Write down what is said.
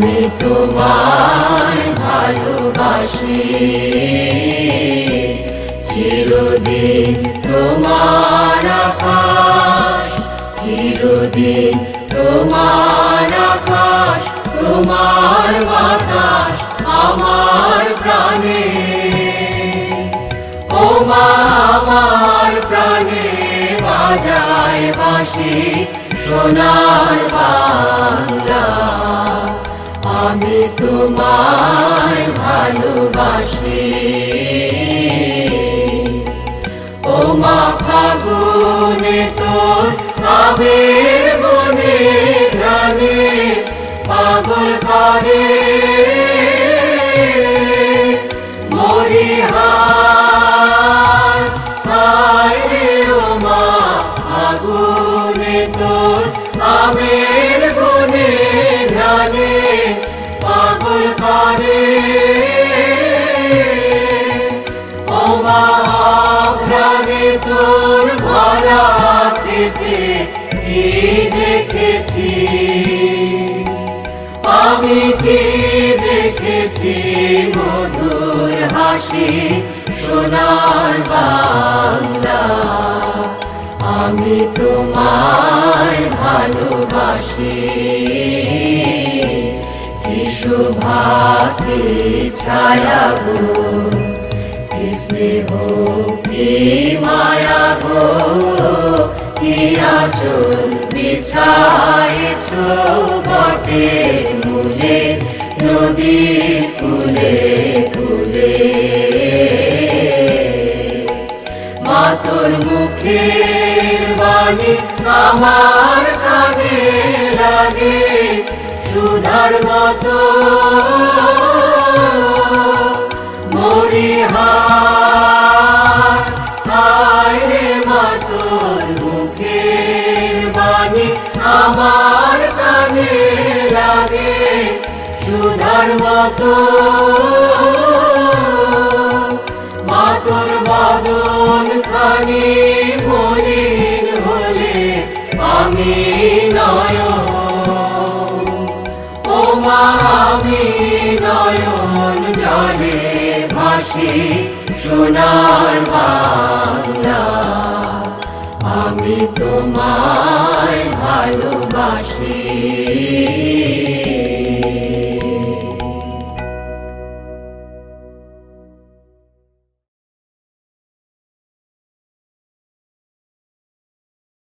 আমি তোমায় ভালোবাসি, চিরদিন তোমার আকাশ, চিরদিন তোমার আকাশ, তোমার বাতাস আমার প্রাণে। ও মা আমার প্রাণে বাজায় বাঁশি সোনার বাংলা, আমি তোমায় ভালোবাসি। ও মা ফাগুনে তোর আবির বনে ঘ্রাণে পাগল করে মরি হায় হায় রে। ও মা ফাগুনে তোর আবির বনে ঘ্রাণে পাগল করে। ও মা ঘ্রাণে তোর ভরা খেতে কি দেখেছি, আমি কি দেখেছি মধুর হাসি সোনার বাংলা, আমি তোমায় ভালোবাসি। কি শোভা কি ছায়া গো, কি স্নেহ কি মায়া গো, কি আঁচল বিছায়েছ বটের মূলে নদীর কূলে কূলে। মা তোর মুখের বাণী আমার কানে লাগে সুধার মতো মরি হায় হায় রে। মা তোর মুখের বাণী আমার কানে লাগে সুধার মতো। মা তোর বদন খানি মলিন হলে আমি নয়ন, ও মা আমি নয়ন জলে ভাসি সোনার বাংলা, আমি তোমায় ভালোবাসি।